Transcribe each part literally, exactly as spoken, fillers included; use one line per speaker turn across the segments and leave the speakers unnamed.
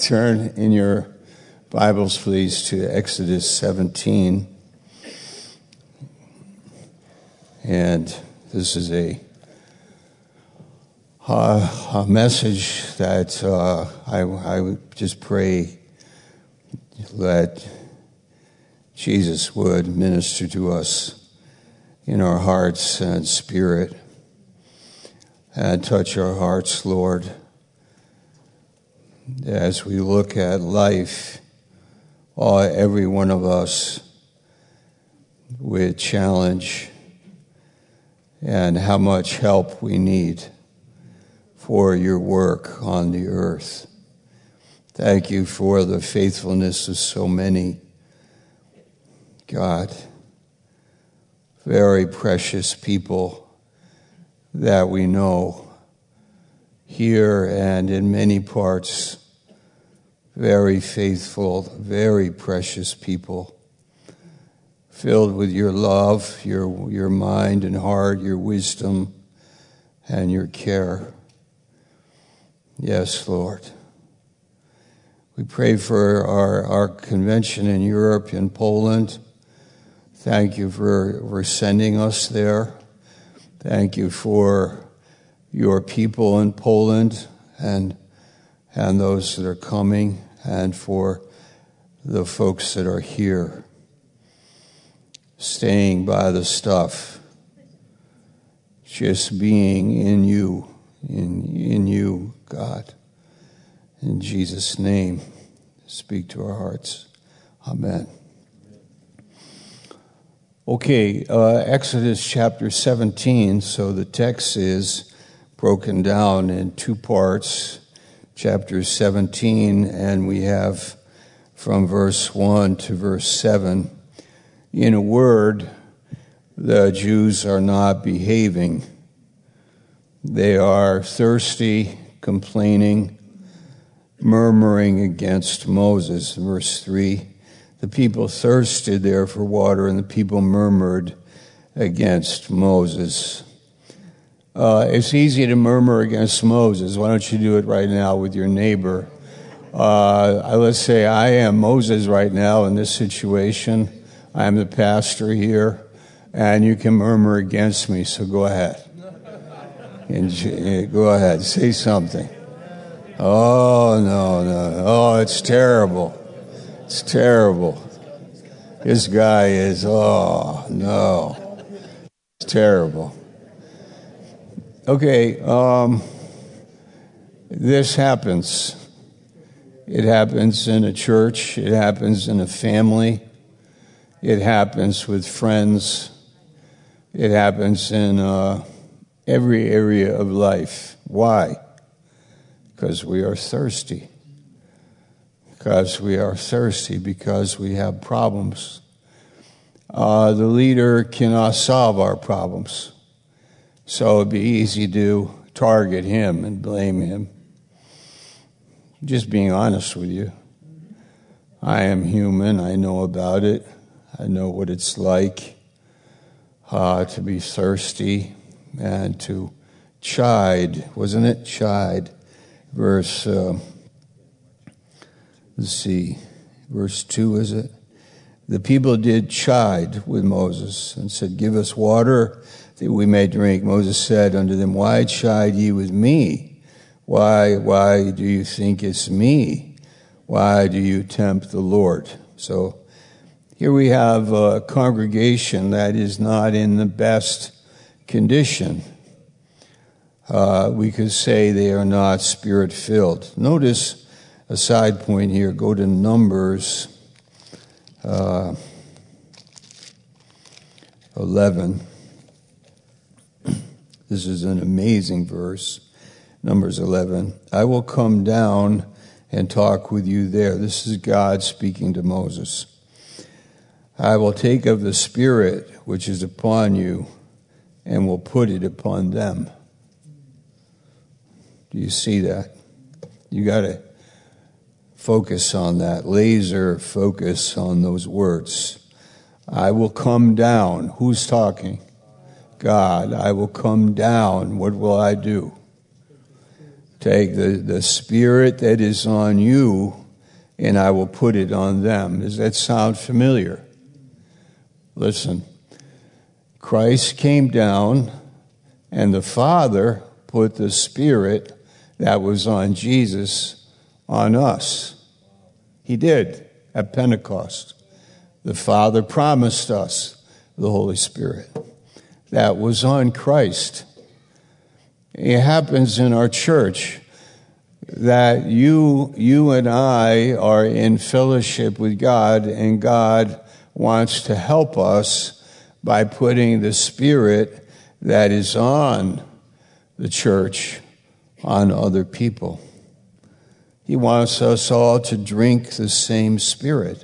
turn in your Bibles, please, to Exodus seventeen. And this is a, uh, a message that uh, I, I would just pray that Jesus would minister to us in our hearts and spirit and touch our hearts, Lord, as we look at life, all, every one of us with challenge and how much help we need for your work on the earth. Thank you for the faithfulness of so many, God, very precious people that we know here and in many parts, very faithful, very precious people, filled with your love, your your mind and heart, your wisdom, and your care. Yes, Lord. We pray for our, our convention in Europe, in Poland. Thank you for, for sending us there. Thank you for your people in Poland and and those that are coming, and for the folks that are here, staying by the stuff, just being in you, in in you, God. In Jesus' name, speak to our hearts. Amen. Okay, uh, Exodus chapter seventeen, so the text is broken down in two parts. Chapter seventeen, and we have from verse one to verse seven. In a word, the Jews are not behaving. They are thirsty, complaining, murmuring against Moses. Verse three, the people thirsted there for water, and the people murmured against Moses. Uh, it's easy to murmur against Moses. Why don't you do it right now with your neighbor? Uh, let's say I am Moses right now in this situation. I am the pastor here, and you can murmur against me, so go ahead. And go ahead, say something. Oh, no, no. Oh, it's terrible. It's terrible. This guy is, oh, no. It's terrible. Okay, um, this happens. It happens in a church. It happens in a family. It happens with friends. It happens in uh, every area of life. Why? Because we are thirsty. Because we are thirsty, because we have problems. Uh, the leader cannot solve our problems. So it'd be easy to target him and blame him. Just being honest with you. I am human. I know about it. I know what it's like uh, to be thirsty and to chide. Wasn't it? Chide. Verse, uh, let's see, verse two, is it? The people did chide with Moses and said, give us water that we may drink. Moses said unto them, why chide ye with me? Why, why do you think it's me? Why do you tempt the Lord? So here we have a congregation that is not in the best condition. Uh, we could say they are not spirit-filled. Notice a side point here. Go to Numbers uh, eleven. This is an amazing verse. Numbers eleven. I will come down and talk with you there. This is God speaking to Moses. I will take of the Spirit which is upon you and will put it upon them. Do you see that? You got to focus on that. Laser focus on those words. I will come down. Who's talking? God. I will come down. What will I do? Take the, the Spirit that is on you, and I will put it on them. Does that sound familiar? Listen, Christ came down, and the Father put the Spirit that was on Jesus on us. He did at Pentecost. The Father promised us the Holy Spirit. That was on Christ. It happens in our church that you, you and I are in fellowship with God, and God wants to help us by putting the Spirit that is on the church on other people. He wants us all to drink the same Spirit.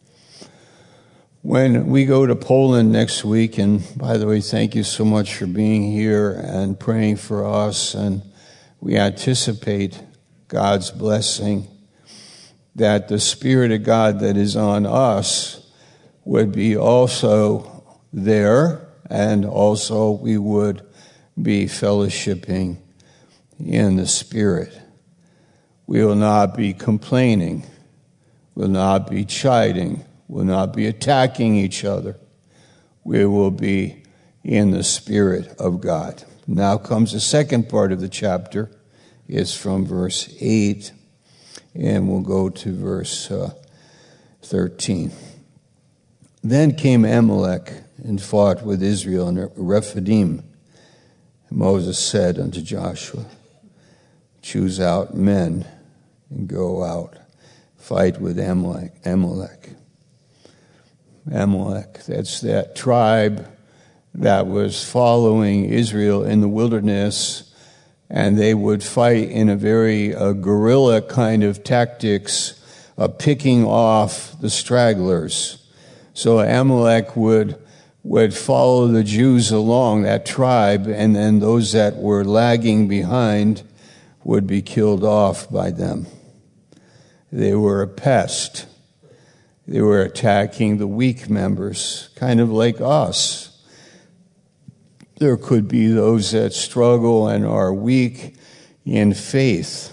When we go to Poland next week, and by the way, thank you so much for being here and praying for us, and we anticipate God's blessing, that the Spirit of God that is on us would be also there, and also we would be fellowshipping in the Spirit. We will not be complaining, will not be chiding, will not be attacking each other. We will be in the Spirit of God. Now comes the second part of the chapter. It's from verse eight, and we'll go to verse uh, thirteen. Then came Amalek and fought with Israel in Rephidim. Moses said unto Joshua, choose out men and go out, fight with Amalek. Amalek. Amalek, that's that tribe that was following Israel in the wilderness, and they would fight in a very uh, guerrilla kind of tactics of picking off the stragglers. So Amalek would would follow the Jews along, that tribe, and then those that were lagging behind would be killed off by them. They were a pest. They were attacking the weak members, kind of like us. There could be those that struggle and are weak in faith,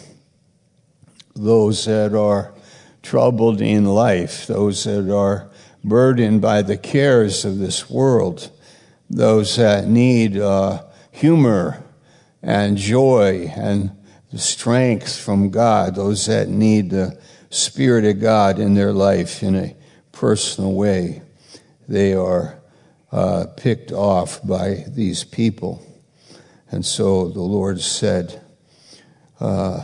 those that are troubled in life, those that are burdened by the cares of this world, those that need uh, humor and joy and the strength from God, those that need the Spirit of God in their life in a personal way. They are uh, picked off by these people. And so the Lord said, uh,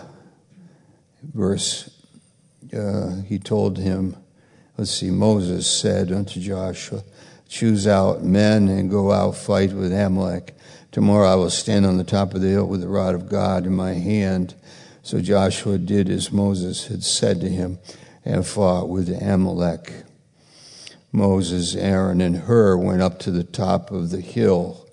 verse, uh, he told him, let's see, Moses said unto Joshua, choose out men and go out, fight with Amalek. Tomorrow I will stand on the top of the hill with the rod of God in my hand. So Joshua did as Moses had said to him and fought with Amalek. Moses, Aaron, and Hur went up to the top of the hill.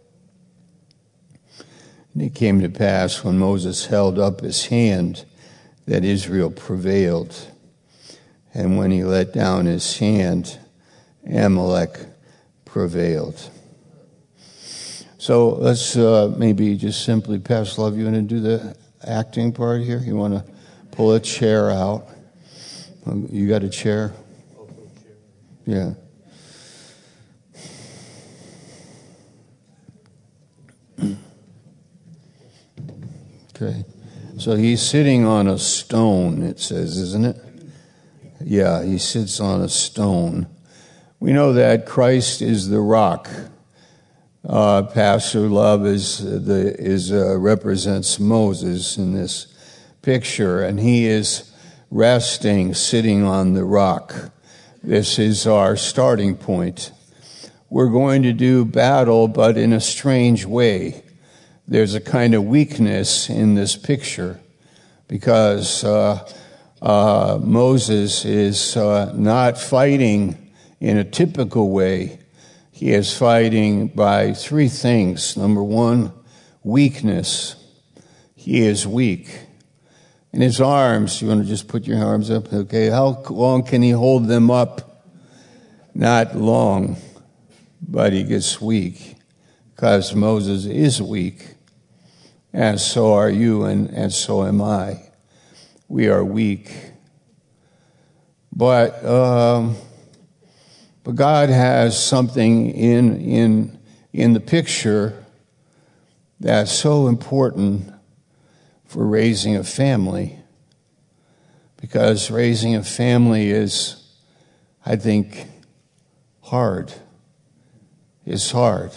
And it came to pass when Moses held up his hand that Israel prevailed. And when he let down his hand, Amalek prevailed. So let's uh, maybe just simply, Pastor Love, you want to do the acting part here? You want to pull a chair out? You got a chair? Yeah. Okay. So he's sitting on a stone, it says, isn't it? Yeah, he sits on a stone. We know that Christ is the rock. Uh, Pastor Love is the is uh, represents Moses in this picture, and he is resting, sitting on the rock. This is our starting point. We're going to do battle, but in a strange way. There's a kind of weakness in this picture because uh, uh, Moses is uh, not fighting in a typical way. He is fighting by three things. Number one, weakness. He is weak. In his arms, you want to just put your arms up? Okay, how long can he hold them up? Not long, but he gets weak because Moses is weak. and so are you, and, and so am I. We are weak. But um, but God has something in in in the picture that's so important for raising a family, because raising a family is, I think, hard. It's hard.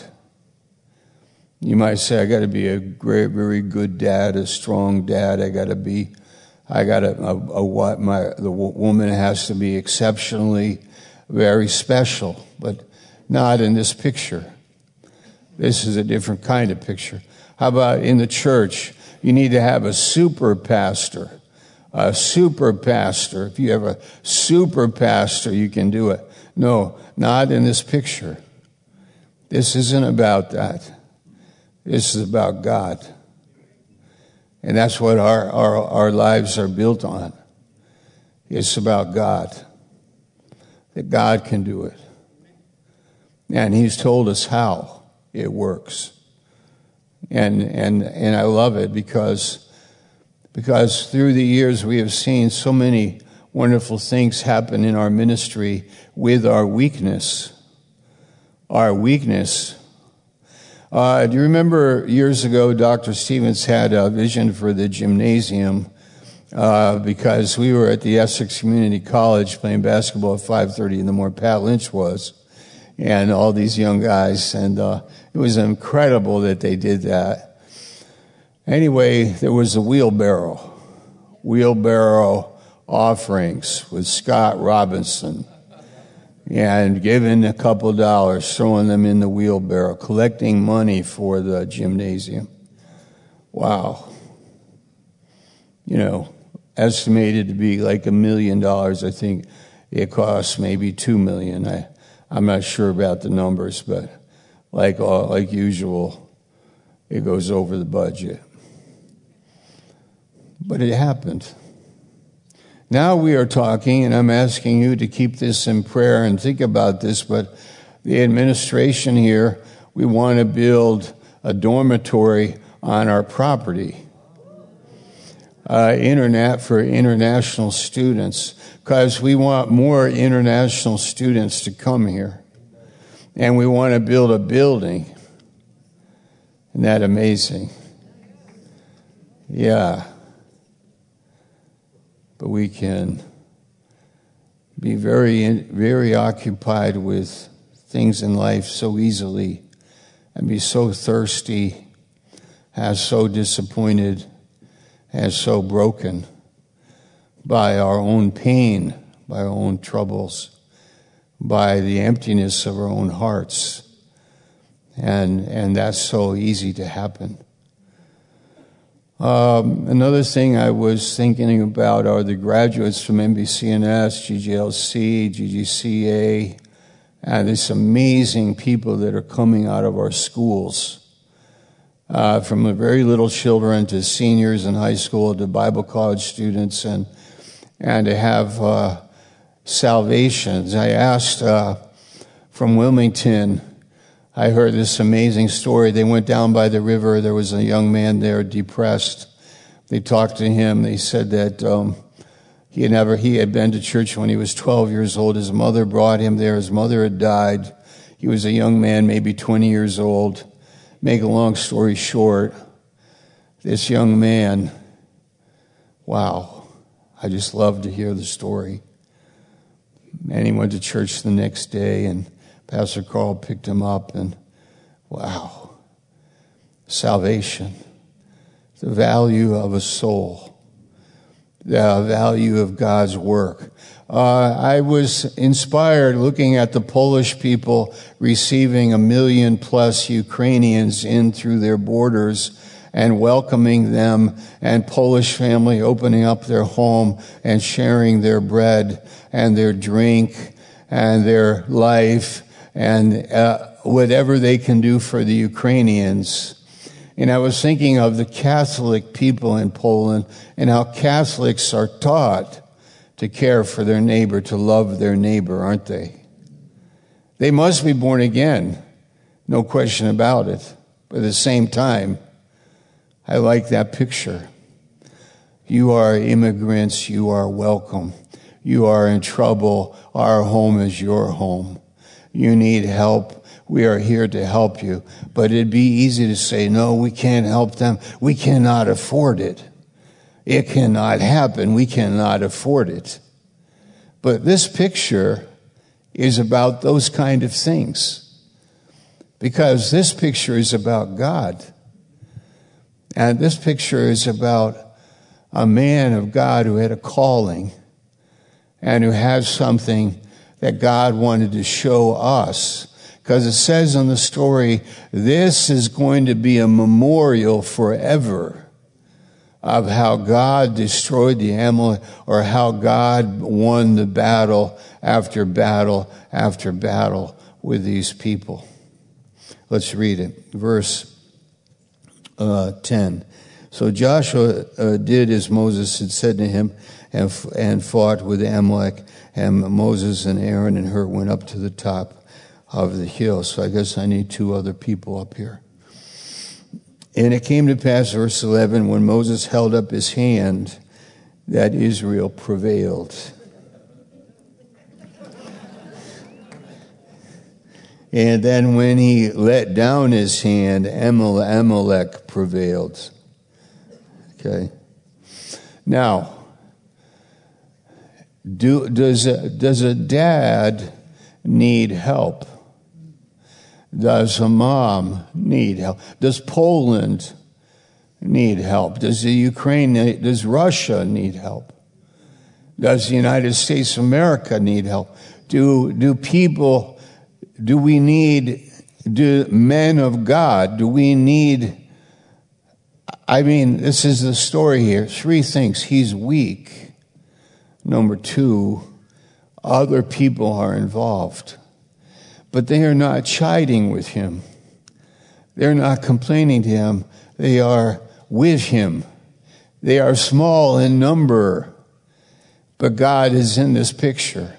You might say, I got to be a great, very good dad, a strong dad. I got to be, I got to, a, a, what my the woman has to be exceptionally very special, but not in this picture. This is a different kind of picture. How about in the church? You need to have a super pastor. A super pastor. If you have a super pastor, you can do it. No, not in this picture. This isn't about that. This is about God. And that's what our, our, our lives are built on. It's about God. That God can do it. And He's told us how it works. And and and I love it because because through the years we have seen so many wonderful things happen in our ministry with our weakness. Our weakness. Uh, do you remember years ago, Doctor Stevens had a vision for the gymnasium uh, because we were at the Essex Community College playing basketball at five thirty in the morning. Pat Lynch was, and all these young guys, and uh, it was incredible that they did that. Anyway, there was a wheelbarrow, wheelbarrow offerings with Scott Robinson. And giving a couple dollars, throwing them in the wheelbarrow, collecting money for the gymnasium. Wow. You know, estimated to be like a million dollars. I think it costs maybe two million. I, I'm not sure about the numbers, but like all, like usual, it goes over the budget. But it happened. Now we are talking, and I'm asking you to keep this in prayer and think about this, but the administration here, we want to build a dormitory on our property. Uh, internet for international students, because we want more international students to come here. And we want to build a building. Isn't that amazing? Yeah. But we can be very, very occupied with things in life so easily and be so thirsty, and so disappointed, and so broken by our own pain, by our own troubles, by the emptiness of our own hearts. And, and that's so easy to happen. Um, another thing I was thinking about are the graduates from N B C N S, G G L C, G G C A, and these amazing people that are coming out of our schools, uh, from the very little children to seniors in high school to Bible college students, and and to have uh, salvations. I asked uh, from Wilmington. I heard this amazing story. They went down by the river. There was a young man there, depressed. They talked to him. They said that um, he had never, he had been to church when he was twelve years old. His mother brought him there. His mother had died. He was a young man, maybe twenty years old. Make a long story short, this young man, wow, I just love to hear the story. And he went to church the next day, and Pastor Carl picked him up, and wow, salvation, the value of a soul, the value of God's work. Uh, I was inspired looking at the Polish people receiving a million plus Ukrainians in through their borders and welcoming them, and Polish family opening up their home and sharing their bread and their drink and their life and uh, whatever they can do for the Ukrainians. And I was thinking of the Catholic people in Poland and how Catholics are taught to care for their neighbor, to love their neighbor, aren't they? They must be born again, no question about it. But at the same time, I like that picture. You are immigrants. You are welcome. You are in trouble. Our home is your home. You need help. We are here to help you. But it'd be easy to say, no, we can't help them. We cannot afford it. It cannot happen. We cannot afford it. But this picture is about those kind of things. Because this picture is about God. And this picture is about a man of God who had a calling and who has something that God wanted to show us. Because it says in the story, this is going to be a memorial forever of how God destroyed the Amalek, or how God won the battle after battle after battle with these people. Let's read it. Verse uh, ten. So Joshua uh, did as Moses had said to him, and, f- and fought with Amalek, and Moses and Aaron and Hur went up to the top of the hill. So I guess I need two other people up here. And it came to pass, verse eleven, when Moses held up his hand, that Israel prevailed. And then when he let down his hand, Amalek prevailed. Okay. Now, do, does a, does a dad need help? Does a mom need help? Does Poland need help? Does the Ukraine, does Russia need help? Does the United States of America need help? Do, do people, do we need, do men of God, do we need, I mean, this is the story here. Three things. He's weak. Number two, other people are involved. But they are not chiding with him. They're not complaining to him. They are with him. They are small in number. But God is in this picture.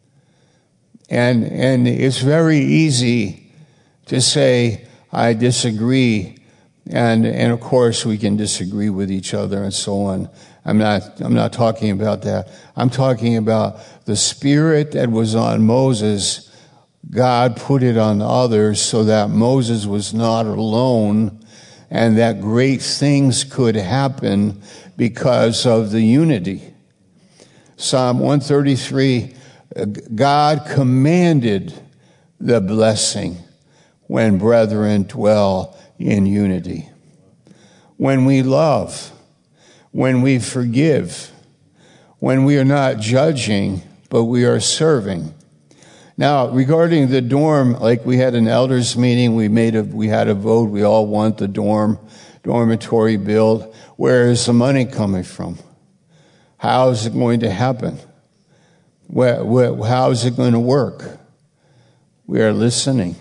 And, and it's very easy to say, I disagree. And, and of course we can disagree with each other and so on. I'm not, I'm not talking about that. I'm talking about the spirit that was on Moses. God put it on others so that Moses was not alone and that great things could happen because of the unity. Psalm one thirty-three, God commanded the blessing when brethren dwell in unity. When we love, when we forgive, when we are not judging, but we are serving. Now, regarding the dorm, like we had an elders meeting, we made a, we had a vote. We all want the dorm, dormitory build. Where is the money coming from? How is it going to happen? Where, where, how is it going to work? We are listening.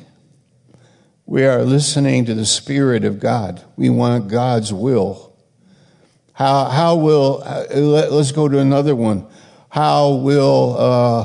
We are listening to the Spirit of God. We want God's will. How, how will, uh, let, let's go to another one. How will, uh,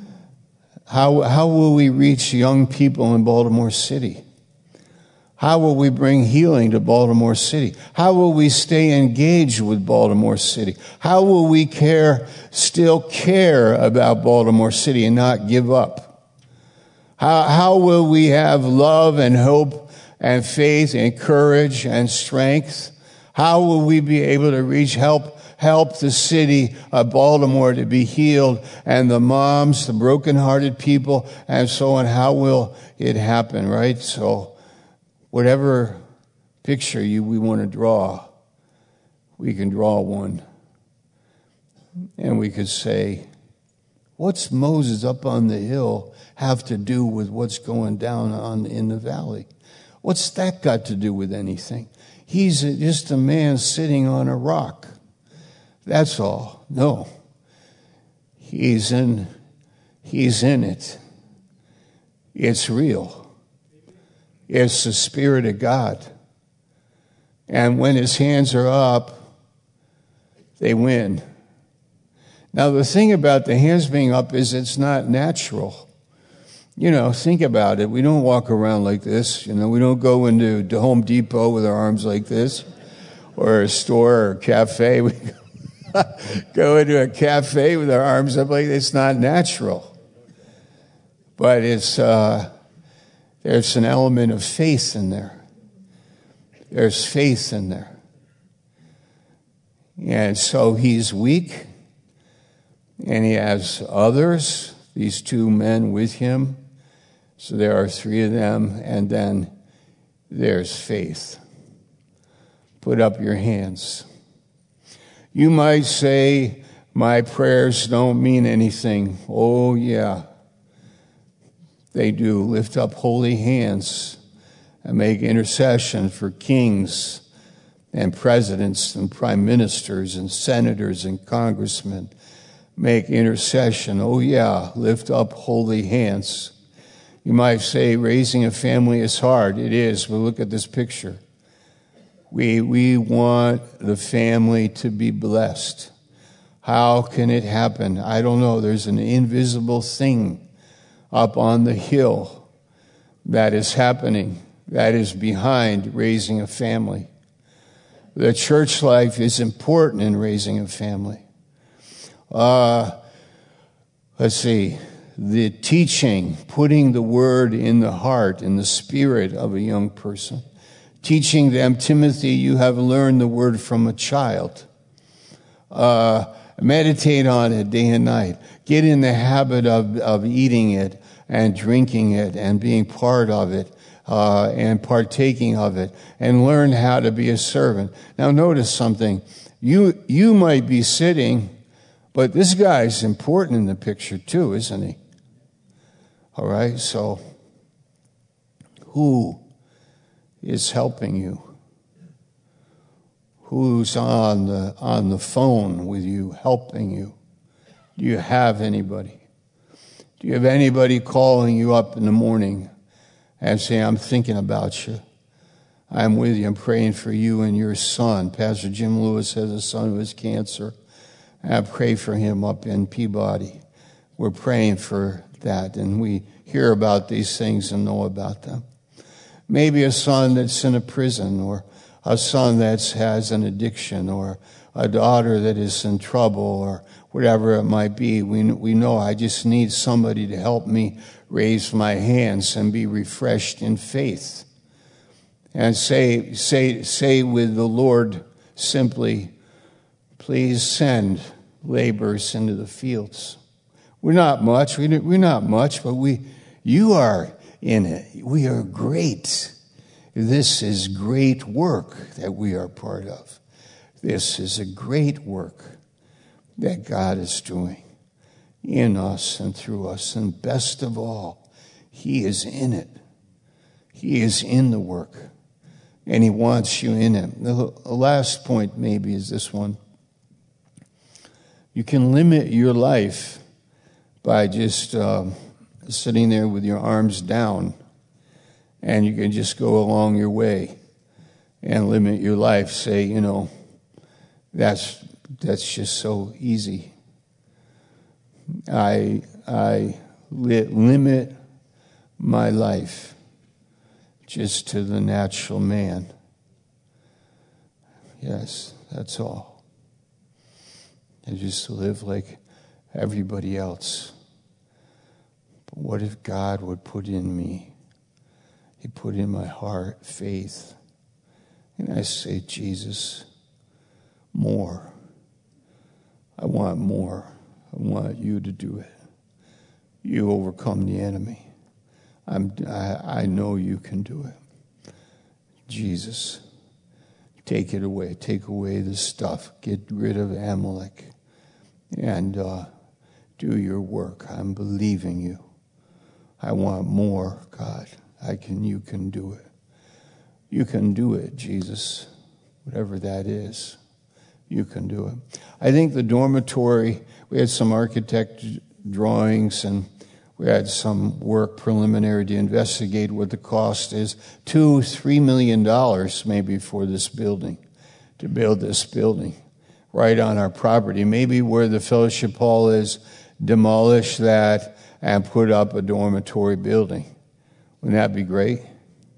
How, how will we reach young people in Baltimore City? How will we bring healing to Baltimore City? How will we stay engaged with Baltimore City? How will we care, still care about Baltimore City and not give up? How, how will we have love and hope and faith and courage and strength? How will we be able to reach help Help the city of Baltimore to be healed, and the moms, the brokenhearted people, and so on? How will it happen, right? So whatever picture you we want to draw, we can draw one. And we could say, what's Moses up on the hill have to do with what's going down on in the valley? What's that got to do with anything? He's just a man sitting on a rock. That's all. No. He's in, he's in it. It's real. It's the Spirit of God. And when his hands are up, they win. Now, the thing about the hands being up is it's not natural. You know, think about it. We don't walk around like this. You know, we don't go into Home Depot with our arms like this. or a store or a cafe. We go into a cafe with our arms up like it's not natural. But it's uh, there's an element of faith in there. There's faith in there. And so he's weak, and he has others, these two men with him. So there are three of them, and then there's faith. Put up your hands. You might say, my prayers don't mean anything. Oh, yeah, they do. Lift up holy hands and make intercession for kings and presidents and prime ministers and senators and congressmen. Make intercession. Oh, yeah, lift up holy hands. You might say raising a family is hard. It is, but look at this picture. We, we want the family to be blessed. How can it happen? I don't know. There's an invisible thing up on the hill that is happening, that is behind raising a family. The church life is important in raising a family. Uh, let's see. The teaching, putting the word in the heart, in the spirit of a young person. Teaching them, Timothy, you have learned the word from a child. Uh, meditate on it day and night. Get in the habit of, of eating it and drinking it and being part of it. Uh, and partaking of it, and learn how to be a servant. Now notice something. You you might be sitting, but this guy's important in the picture too, isn't he? All right, so who is helping you? Who's on the on the phone with you, helping you? Do you have anybody? Do you have anybody calling you up in the morning and say, I'm thinking about you. I'm with you. I'm praying for you and your son. Pastor Jim Lewis has a son who has cancer. I pray for him up in Peabody. We're praying for that, and we hear about these things and know about them. Maybe a son that's in a prison, or a son that has an addiction, or a daughter that is in trouble, or whatever it might be. We, we know I just need somebody to help me raise my hands and be refreshed in faith. And say, say, say with the Lord simply, please send laborers into the fields. We're not much, we're not much, but we, you are in it. We are great. This is great work that we are part of. This is a great work that God is doing in us and through us. And best of all, He is in it. He is in the work. And He wants you in it. The last point maybe is this one. You can limit your life by just uh, sitting there with your arms down. And you can just go along your way and limit your life. Say, you know, that's that's just so easy. I I li- limit my life just to the natural man. Yes, that's all. I just live like everybody else. But what if God would put in me? He put in my heart faith. And I say, Jesus, more. I want more. I want you to do it. You overcome the enemy. I'm, I, I know you can do it. Jesus, take it away. Take away the stuff. Get rid of Amalek. And uh, do your work. I'm believing you. I want more, God. I can. You can do it. You can do it, Jesus. Whatever that is, you can do it. I think the dormitory, we had some architect drawings and we had some work preliminary to investigate what the cost is. Two, three million dollars maybe for this building, to build this building right on our property. Maybe where the fellowship hall is, demolish that and put up a dormitory building. Wouldn't that be great?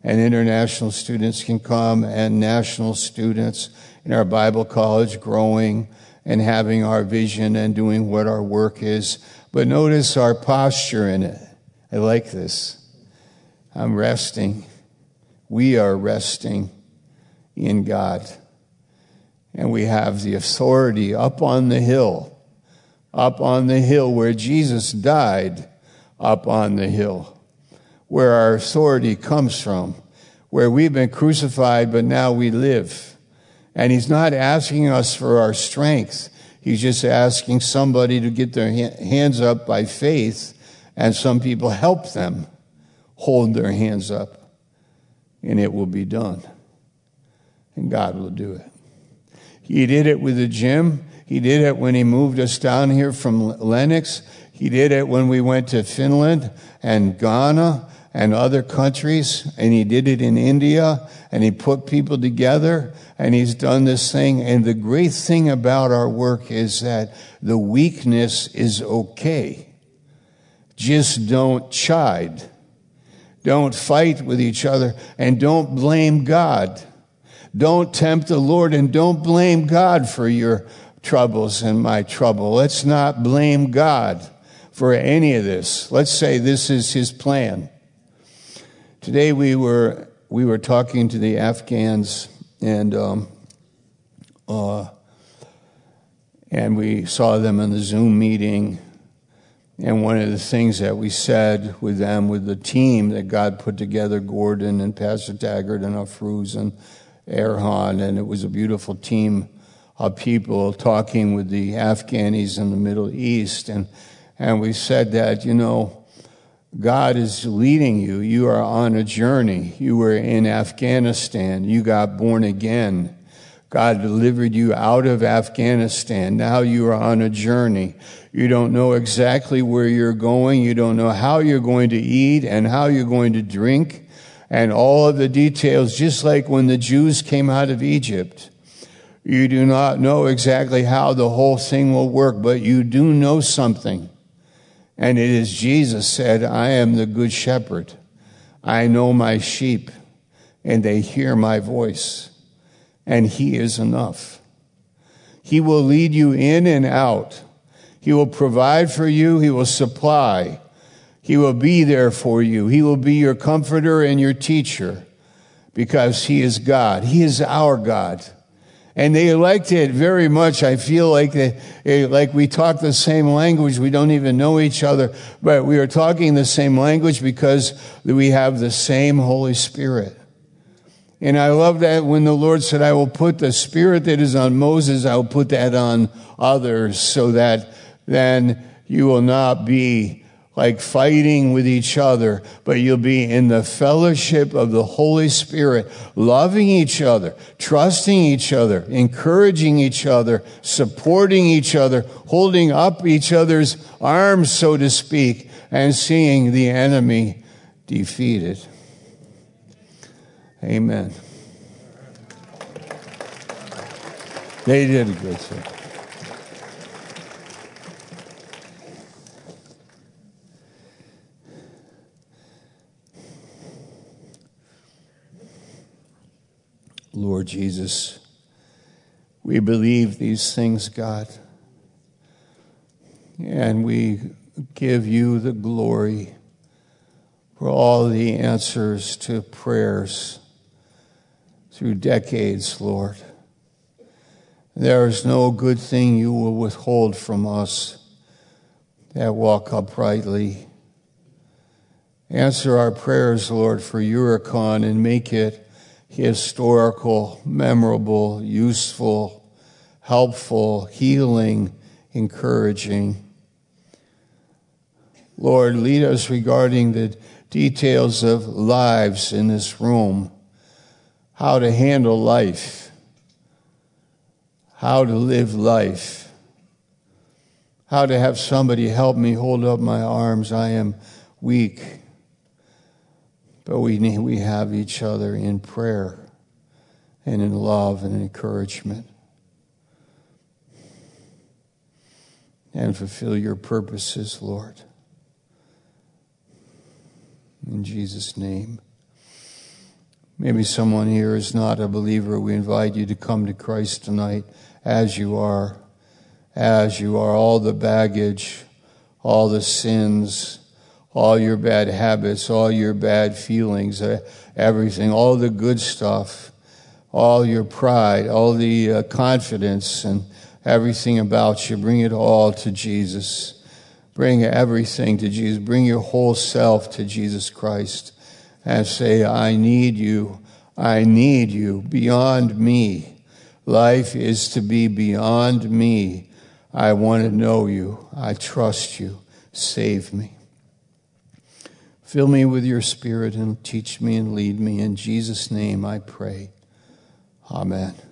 and international students can come, and national students in our Bible college growing and having our vision and doing what our work is. But notice our posture in it. I like this. I'm resting. We are resting in God. And we have the authority up on the hill, up on the hill where Jesus died, up on the hill, where our authority comes from, where we've been crucified, but now we live. And he's not asking us for our strength. He's just asking somebody to get their hands up by faith, and some people help them hold their hands up, and it will be done. And God will do it. He did it with the gym. He did it when he moved us down here from Lennox. He did it when we went to Finland and Ghana and other countries, and he did it in India, and he put people together, and he's done this thing. And the great thing about our work is that the weakness is okay. Just don't chide. Don't fight with each other, and don't blame God. Don't tempt the Lord, and don't blame God for your troubles and my trouble. Let's not blame God for any of this. Let's say this is his plan. Today we were we were talking to the Afghans, and um, uh, and we saw them in the Zoom meeting. And one of the things that we said with them, with the team that God put together, Gordon and Pastor Taggart and Afruz and Erhan, and it was a beautiful team of people talking with the Afghanis in the Middle East, and and we said that, you know, God is leading you. You are on a journey. You were in Afghanistan. You got born again. God delivered you out of Afghanistan. Now you are on a journey. You don't know exactly where you're going. You don't know how you're going to eat and how you're going to drink and all of the details, just like when the Jews came out of Egypt. You do not know exactly how the whole thing will work, but you do know something. And it is Jesus said, I am the good shepherd. I know my sheep, and they hear my voice. And he is enough. He will lead you in and out. He will provide for you. He will supply. He will be there for you. He will be your comforter and your teacher, because he is God. He is our God. And they liked it very much. I feel like they, like we talk the same language. We don't even know each other, but we are talking the same language because we have the same Holy Spirit. And I love that when the Lord said, I will put the Spirit that is on Moses, I will put that on others, so that then you will not be like fighting with each other, but you'll be in the fellowship of the Holy Spirit, loving each other, trusting each other, encouraging each other, supporting each other, holding up each other's arms, so to speak, and seeing the enemy defeated. Amen. They did a good job. Lord Jesus, we believe these things, God, and we give you the glory for all the answers to prayers through decades, Lord. There is no good thing you will withhold from us that walk uprightly. Answer our prayers, Lord, for Eurocon, and make it historical, memorable, useful, helpful, healing, encouraging. Lord, lead us regarding the details of lives in this room, how to handle life, how to live life, how to have somebody help me hold up my arms. I am weak. But we need, we have each other in prayer and in love and encouragement. And fulfill your purposes, Lord. In Jesus' name, Maybe someone here is not a believer. We invite you to come to Christ tonight as you are, as you are, all the baggage, all the sins, all your bad habits, all your bad feelings, everything, all the good stuff, all your pride, all the uh, confidence and everything about you. Bring it all to Jesus. Bring everything to Jesus. Bring your whole self to Jesus Christ and say, I need you. I need you beyond me. Life is to be beyond me. I want to know you. I trust you. Save me. Fill me with your Spirit and teach me and lead me. In Jesus' name I pray. Amen.